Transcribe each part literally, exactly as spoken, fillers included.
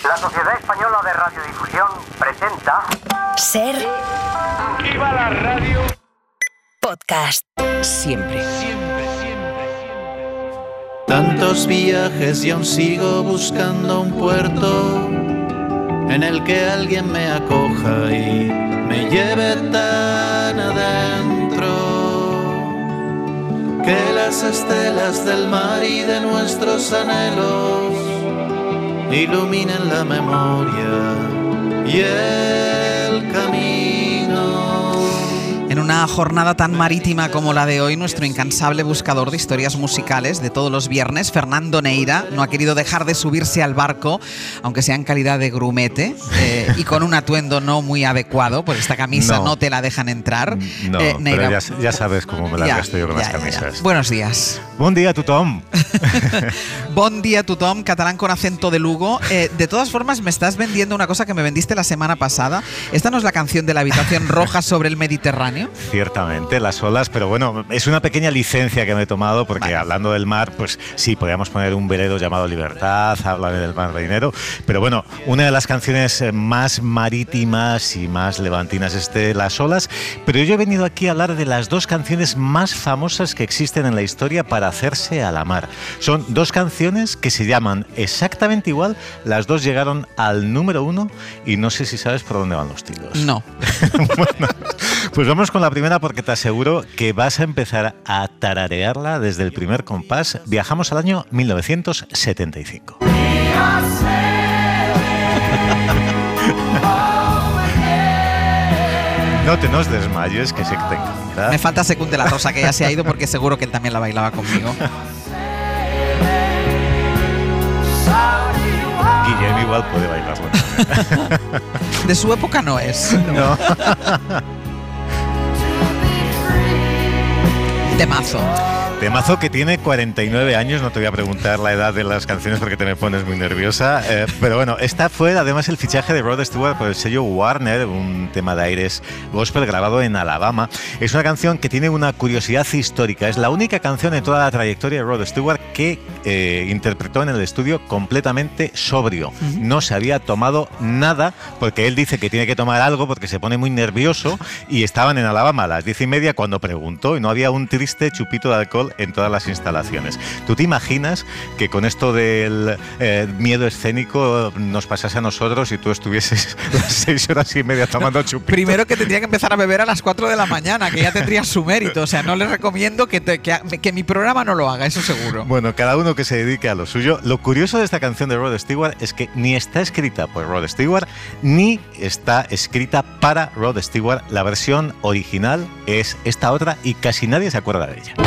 La Sociedad Española de Radiodifusión presenta... Ser... ¡Viva la radio! Podcast. Siempre. Siempre, siempre, siempre. Tantos viajes y aún sigo buscando un puerto en el que alguien me acoja y me lleve tan adentro que las estelas del mar y de nuestros anhelos iluminen la memoria y el camino. En una jornada tan marítima como la de hoy, nuestro incansable buscador de historias musicales de todos los viernes, Fernando Neira, no ha querido dejar de subirse al barco, aunque sea en calidad de grumete eh, y con un atuendo no muy adecuado, pues esta camisa no, no te la dejan entrar. No, eh, Neira, pero ya, ya sabes cómo me la gasto yo con ya, las camisas. Ya, ya. Buenos días. Buen día, tothom. Bon dia, tothom, catalán con acento de Lugo. Eh, de todas formas, me estás vendiendo una cosa que me vendiste la semana pasada. ¿Esta no es la canción de la habitación roja sobre el Mediterráneo? Ciertamente, las olas, pero bueno, es una pequeña licencia que me he tomado porque vale. Hablando del mar, pues sí, podríamos poner un velero llamado Libertad, hablar del mar Marinero, pero bueno, una de las canciones más marítimas y más levantinas es de las olas, pero yo he venido aquí a hablar de las dos canciones más famosas que existen en la historia para hacerse a la mar. Son dos canciones que se llaman exactamente igual, las dos llegaron al número uno y no sé si sabes por dónde van los tiros. No. Bueno, pues vamos con la primera porque te aseguro que vas a empezar a tararearla desde el primer compás. Viajamos al año mil novecientos setenta y cinco. No te nos desmayes, que sé que te encanta. Me falta Secund de la Rosa, que ya se ha ido porque seguro que él también la bailaba conmigo. Guillem igual puede bailarlo. De su época no es. No. Temazo. Temazo que tiene cuarenta y nueve años, no te voy a preguntar la edad de las canciones porque te me pones muy nerviosa, eh, pero bueno, esta fue además el fichaje de Rod Stewart por el sello Warner, un tema de aires gospel grabado en Alabama. Es una canción que tiene una curiosidad histórica, es la única canción en toda la trayectoria de Rod Stewart que eh, interpretó en el estudio completamente sobrio. Uh-huh. No se había tomado nada porque él dice que tiene que tomar algo porque se pone muy nervioso y estaban en Alabama a las diez y media cuando preguntó y no había un triste chupito de alcohol en todas las instalaciones. ¿Tú te imaginas que con esto del eh, miedo escénico nos pasase a nosotros y tú estuvieses las seis horas y media tomando chupito? Primero que tendría que empezar a beber a las cuatro de la mañana, que ya tendría su mérito. O sea, no les recomiendo que, te, que, que mi programa no lo haga, eso seguro. Bueno, cada uno que se dedique a lo suyo. Lo curioso de esta canción de Rod Stewart es que ni está escrita por Rod Stewart, ni está escrita para Rod Stewart. La versión original es esta otra y casi nadie se acuerda de ella.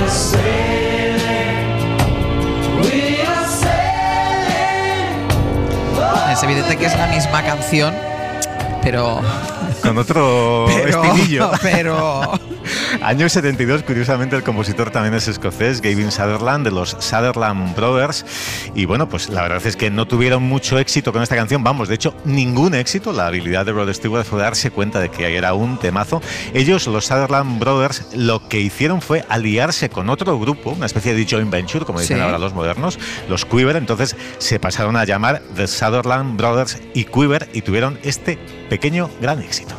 Es evidente que es la misma canción, pero... Con otro pero, estilillo. Pero... Año setenta y dos, curiosamente el compositor también es escocés, Gavin Sutherland, de los Sutherland Brothers. Y bueno, pues la verdad es que no tuvieron mucho éxito con esta canción. Vamos, de hecho, ningún éxito. La habilidad de Rod Stewart fue darse cuenta de que era un temazo. Ellos, los Sutherland Brothers, lo que hicieron fue aliarse con otro grupo, una especie de joint venture, como dicen sí. ahora los modernos, los Quiver. Entonces se pasaron a llamar The Sutherland Brothers y Quiver y tuvieron este pequeño gran éxito.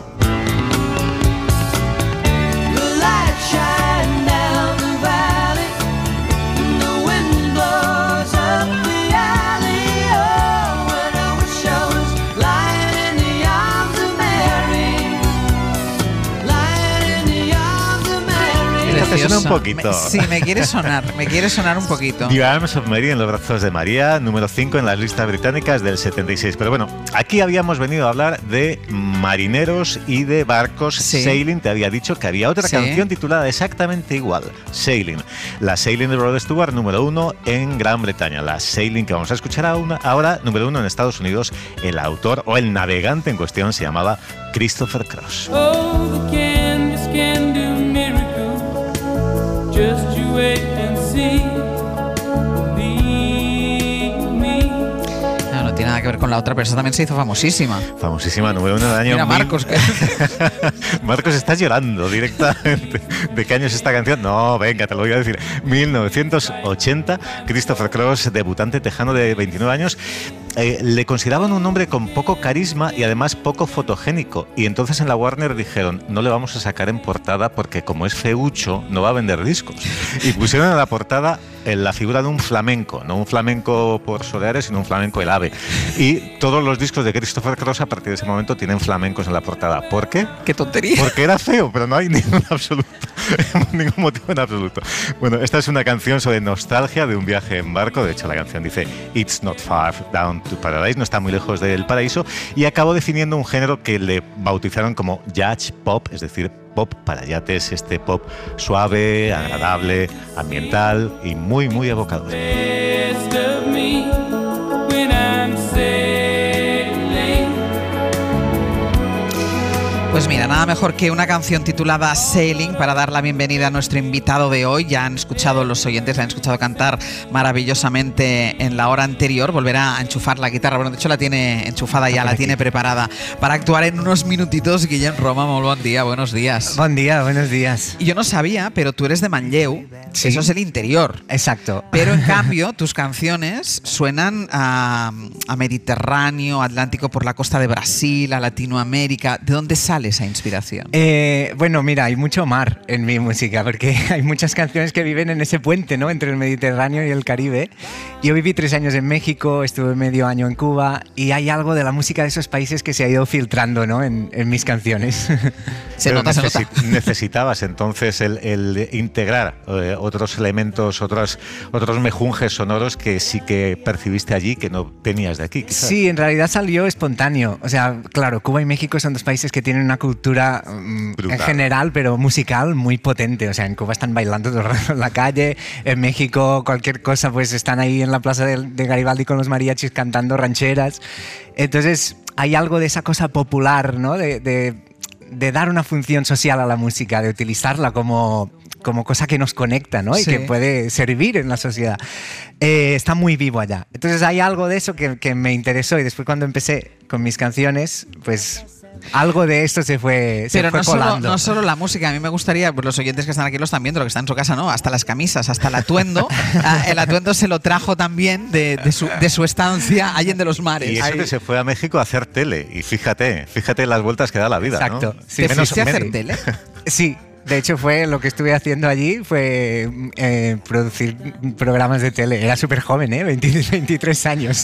Te suena un poquito. Me, sí, me quiere sonar, me quiere sonar un poquito. The Arms of Mary, en los brazos de María, número cinco en las listas británicas del setenta y seis. Pero bueno, aquí habíamos venido a hablar de marineros y de barcos. Sí. Sailing, te había dicho que había otra sí. canción titulada exactamente igual, Sailing. La Sailing de Rod Stewart, número uno en Gran Bretaña. La Sailing que vamos a escuchar ahora, número uno en Estados Unidos. El autor o el navegante en cuestión se llamaba Christopher Cross. Oh, the canvas can do miracles. Just you wait and see. No, no tiene nada que ver con la otra, pero esa también se hizo famosísima. Famosísima, número uno del año. Mira, Marcos, mil... que... Marcos, estás llorando directamente. ¿De qué año es esta canción? No, venga, te lo voy a decir. mil novecientos ochenta, Christopher Cross, debutante tejano de veintinueve años. eh, le consideraban un hombre con poco carisma y además poco fotogénico. Y entonces en la Warner dijeron, no le vamos a sacar en portada porque como es feucho no va a vender discos. Y pusieron en la portada en la figura de un flamenco, no un flamenco por Soleares, sino un flamenco el ave. Y todos los discos de Christopher Cross a partir de ese momento tienen flamencos en la portada. ¿Por qué? ¡Qué tontería! Porque era feo, pero no hay ningún absoluto, ningún motivo en absoluto. Bueno, esta es una canción sobre nostalgia de un viaje en barco. De hecho, la canción dice It's not far down to paradise, no está muy lejos del paraíso, y acabó definiendo un género que le bautizaron como yacht pop, es decir, pop para yates, este pop suave, agradable, ambiental y muy, muy evocador. Best of me when I'm sailing. Pues mira, nada mejor que una canción titulada Sailing para dar la bienvenida a nuestro invitado de hoy. Ya han escuchado los oyentes, la han escuchado cantar maravillosamente en la hora anterior. Volverá a enchufar la guitarra. Bueno, de hecho la tiene enchufada ya, la tiene preparada para actuar en unos minutitos. Guillem Roma, muy buen día, buenos días. Buen día, buenos días. Y yo no sabía, pero tú eres de Manlleu, Sí. Eso es el interior. Exacto. Pero en cambio, tus canciones suenan a, a Mediterráneo, Atlántico por la costa de Brasil, a Latinoamérica. ¿De dónde sale esa inspiración? Eh, bueno, mira, hay mucho mar en mi música porque hay muchas canciones que viven en ese puente, ¿no?, entre el Mediterráneo y el Caribe. Yo viví tres años en México, estuve medio año en Cuba y hay algo de la música de esos países que se ha ido filtrando, ¿no?, en, en mis canciones. Se Pero nota, se nota. necesi- Necesitabas entonces el, el integrar eh, otros elementos, otros, otros mejunjes sonoros que sí que percibiste allí que no tenías de aquí, quizás. Sí, en realidad salió espontáneo. O sea, claro, Cuba y México son dos países que tienen una cultura mm, en general, pero musical muy potente. O sea, en Cuba están bailando todo el rato en la calle, en México cualquier cosa, pues están ahí en la plaza de, de Garibaldi con los mariachis cantando rancheras. Entonces, hay algo de esa cosa popular, ¿no?, de, de, de dar una función social a la música, de utilizarla como... como cosa que nos conecta, ¿no? Y Sí. que puede servir en la sociedad. Eh, está muy vivo allá. Entonces hay algo de eso que, que me interesó y después cuando empecé con mis canciones, pues algo de esto se fue, se Pero fue no solo, colando. no solo la música, a mí me gustaría, pues los oyentes que están aquí lo están viendo, lo que están en su casa, ¿no? Hasta las camisas, hasta el atuendo. Ah, el atuendo se lo trajo también de, de, su, de su estancia allá en de los mares. Y eso Ahí. que se fue a México a hacer tele. Y fíjate, fíjate las vueltas que da la vida, Exacto. ¿no? Sí, ¿Te menos- fuiste a hacer menos- tele? Sí. De hecho, fue lo que estuve haciendo allí fue eh, producir programas de tele. Era súper joven, ¿eh? veinte, veintitrés años.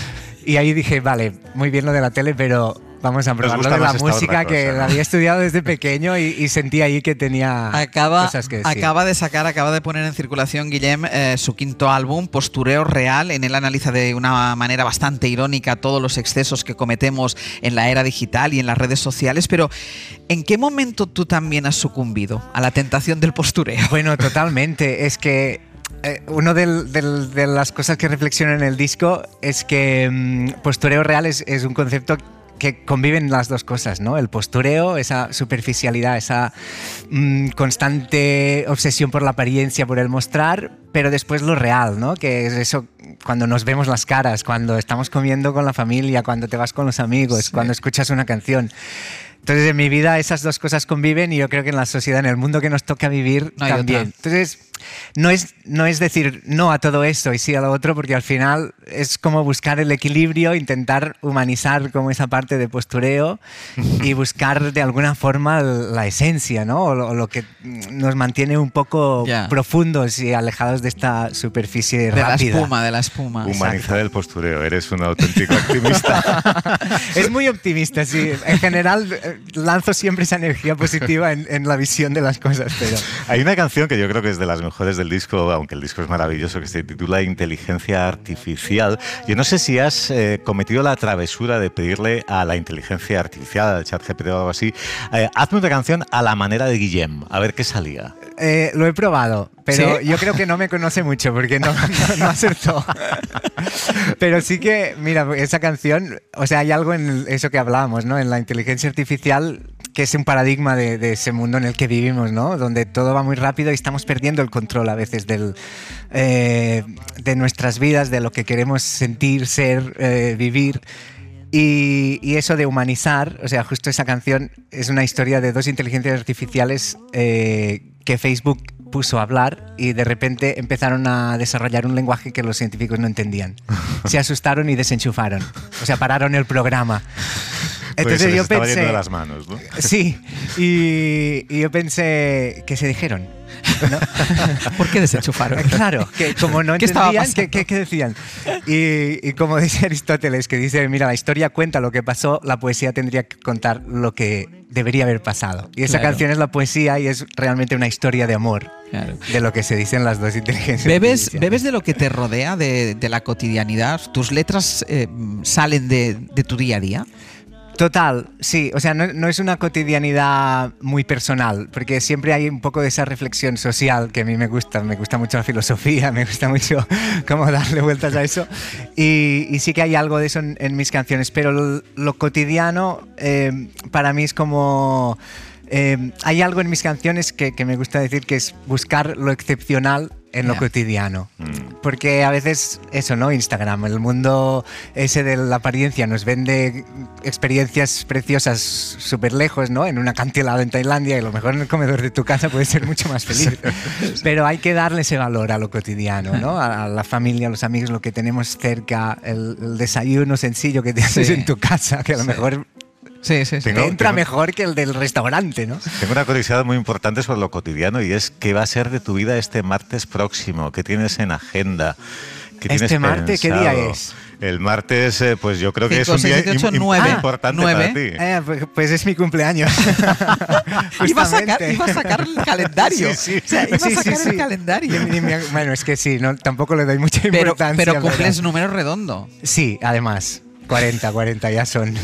Y ahí dije, vale, muy bien lo de la tele, pero vamos a probar lo gusta de la más esta música, otra que cosa, ¿no? la había estudiado desde pequeño y, y sentí ahí que tenía Acaba, cosas que decir. acaba de sacar, acaba de poner en circulación Guillem eh, su quinto álbum, Postureo Real. En él analiza de una manera bastante irónica todos los excesos que cometemos en la era digital y en las redes sociales. Pero, ¿en qué momento tú también has sucumbido a la tentación del postureo? Bueno, totalmente. Es que eh, una de, de, de las cosas que reflexiono en el disco es que mm, postureo real es, es un concepto que conviven las dos cosas, ¿no? El postureo, esa superficialidad, esa mmm, constante obsesión por la apariencia, por el mostrar, pero después lo real, ¿no? Que es eso cuando nos vemos las caras, cuando estamos comiendo con la familia, cuando te vas con los amigos, Sí. cuando escuchas una canción. Entonces, en mi vida esas dos cosas conviven y yo creo que en la sociedad, en el mundo que nos toca vivir, No hay también. otra. Entonces, no es, no es decir no a todo esto y sí a lo otro, porque al final es como buscar el equilibrio, intentar humanizar como esa parte de postureo y buscar de alguna forma la esencia, ¿no? O lo, o lo que nos mantiene un poco Ya. profundos y alejados de esta superficie De la rápida. espuma, de la espuma. Humanizar el postureo, eres un auténtico activista. Es muy optimista, sí. En general, eh, lanzo siempre esa energía positiva en, en la visión de las cosas, pero... Hay una canción que yo creo que es de las mejores del disco, aunque el disco es maravilloso, que se titula Inteligencia Artificial. Yo no sé si has eh, cometido la travesura de pedirle a la inteligencia artificial, al ChatGPT o algo así, eh, hazme una canción a la manera de Guillem, a ver qué salía. Eh, lo he probado, pero ¿Sí? yo creo que no me conoce mucho porque no, no, no acertó. Pero sí que, mira, esa canción, o sea, hay algo en eso que hablábamos, ¿no? En la inteligencia artificial, que es un paradigma de, de ese mundo en el que vivimos, ¿no? Donde todo va muy rápido y estamos perdiendo el control a veces del, eh, de nuestras vidas, de lo que queremos sentir, ser, eh, vivir. Y, y eso de humanizar, o sea, justo esa canción es una historia de dos inteligencias artificiales eh, que Facebook puso a hablar y de repente empezaron a desarrollar un lenguaje que los científicos no entendían. Se asustaron y desenchufaron. O sea, pararon el programa. pues Entonces se les yo estaba pensé, yendo de las manos, ¿no? Sí, y, y yo pensé que se dijeron. ¿No? ¿Por qué desenchufaron? Claro, que como no ¿Qué estaba entendían, pasando? ¿qué, qué, qué decían? Y, y como dice Aristóteles, que dice, mira, la historia cuenta lo que pasó, la poesía tendría que contar lo que debería haber pasado. Y esa Claro. canción es la poesía y es realmente una historia de amor. Claro. De lo que se dicen las dos inteligencias. ¿Bebes, artificiales. ¿Bebes de lo que te rodea, de, de la cotidianidad? ¿Tus letras eh, salen de, de tu día a día? Total, sí, o sea, no, no es una cotidianidad muy personal, porque siempre hay un poco de esa reflexión social que a mí me gusta, me gusta mucho la filosofía, me gusta mucho cómo darle vueltas a eso, y, y sí que hay algo de eso en, en mis canciones, pero lo, lo cotidiano eh, para mí es como... Eh, hay algo en mis canciones que, que me gusta decir que es buscar lo excepcional en lo Yeah. cotidiano. Mm. Porque a veces eso, ¿no? Instagram, el mundo ese de la apariencia nos vende experiencias preciosas súper lejos, ¿no? En un acantilado en Tailandia y a lo mejor en el comedor de tu casa puedes ser mucho más feliz. Pero hay que darle ese valor a lo cotidiano, ¿no? A, a la familia, a los amigos, lo que tenemos cerca, el, el desayuno sencillo que te haces Sí. en tu casa, que a lo Sí. mejor Sí, sí, sí. Tengo- te entra tengo- mejor que el del restaurante, ¿no? Tengo una curiosidad muy importante sobre lo cotidiano y es qué va a ser de tu vida este martes próximo, qué tienes en agenda, qué tienes ¿Este martes qué día pensado? es? El martes, eh, pues yo creo que Cinco, es un seis, día siete, ocho, im- im- nueve. importante Nueve. para ti. Eh, pues, pues es mi cumpleaños. Iba a, sacar, Justamente. iba a sacar el calendario. Sí, sí. O sea, iba Sí, a sí, sacar sí. el calendario. Ni- ni me- bueno, es que sí, no, tampoco le doy mucha Pero, importancia. pero cumples ¿verdad? número redondo. Sí, además. cuarenta, cuarenta ya son.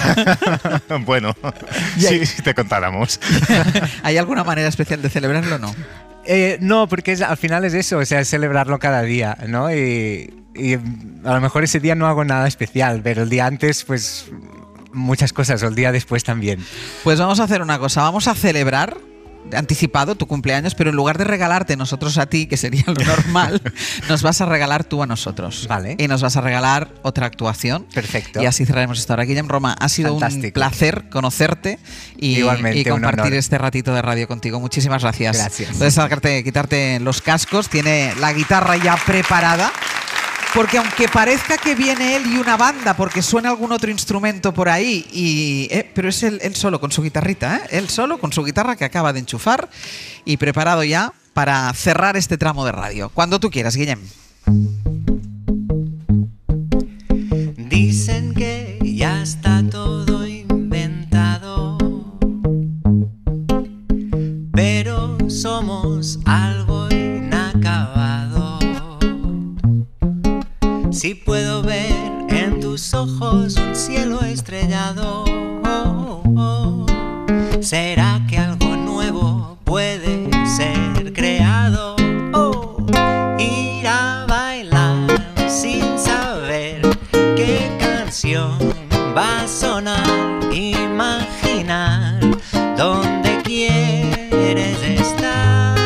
Bueno, sí, si te contáramos. ¿Hay alguna manera especial de celebrarlo o no? Eh, no, porque es- al final es eso, o sea, es celebrarlo cada día, ¿no? Y, y a lo mejor ese día no hago nada especial, pero el día antes, pues muchas cosas, o el día después también. Pues vamos a hacer una cosa, vamos a celebrar anticipado tu cumpleaños, pero en lugar de regalarte nosotros a ti, que sería lo normal, nos vas a regalar tú a nosotros. Vale. Y nos vas a regalar otra actuación. Perfecto. Y así cerraremos esta hora. Guillem Roma, ha sido un Fantástico. placer conocerte y, Igualmente, y compartir un honor. este ratito de radio contigo. Muchísimas gracias. Gracias. Puedes sacarte, quitarte los cascos, tiene la guitarra ya preparada. Porque aunque parezca que viene él y una banda, porque suena algún otro instrumento por ahí, y, eh, pero es él, él solo con su guitarrita, ¿eh? Él solo con su guitarra que acaba de enchufar y preparado ya para cerrar este tramo de radio. Cuando tú quieras, Guillem. Dicen que ya está todo inventado, pero somos algo inacabado. Si puedo ver en tus ojos un cielo estrellado, oh, oh, ¿será que algo nuevo puede ser creado? Oh, ir a bailar sin saber qué canción va a sonar, imaginar dónde quieres estar,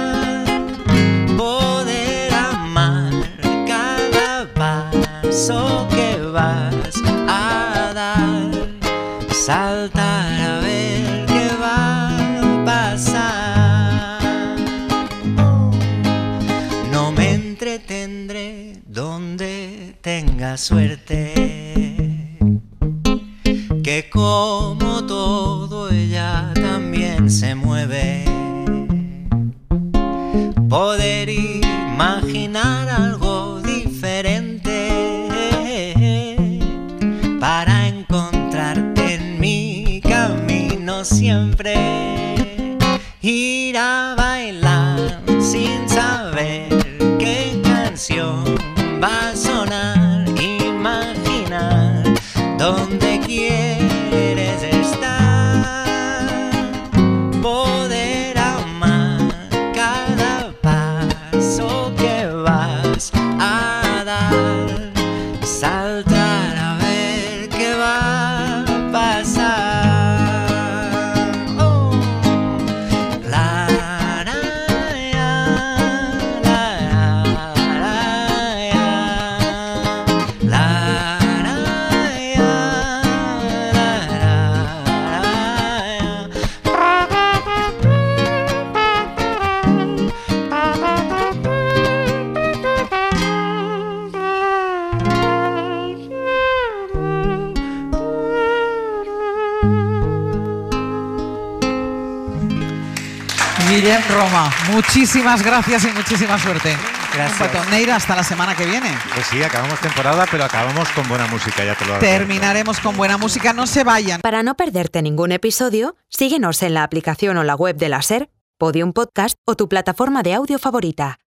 poder amar cada paso que vas a dar, saltar a ver qué va a pasar. Oh, no me entretendré donde tenga suerte, que como todo ella también se mueve. Poder imaginar algo diferente para encontrarte en mi camino siempre. Ir a bailar sin saber qué canción va a sonar, imaginar dónde quieres estar, poder amar cada paso que vas a dar, saltar a ver qué va a pasar. Oh, la, la, la, la, la, la, la, la, la. Guillem Roma, muchísimas gracias y muchísima suerte. Gracias. Un petó. Neira, hasta la semana que viene. Pues sí, acabamos temporada, pero acabamos con buena música, ya te lo advierto. Terminaremos con buena música, no se vayan. Para no perderte ningún episodio, síguenos en la aplicación o la web de la SER, Podium Podcast o tu plataforma de audio favorita.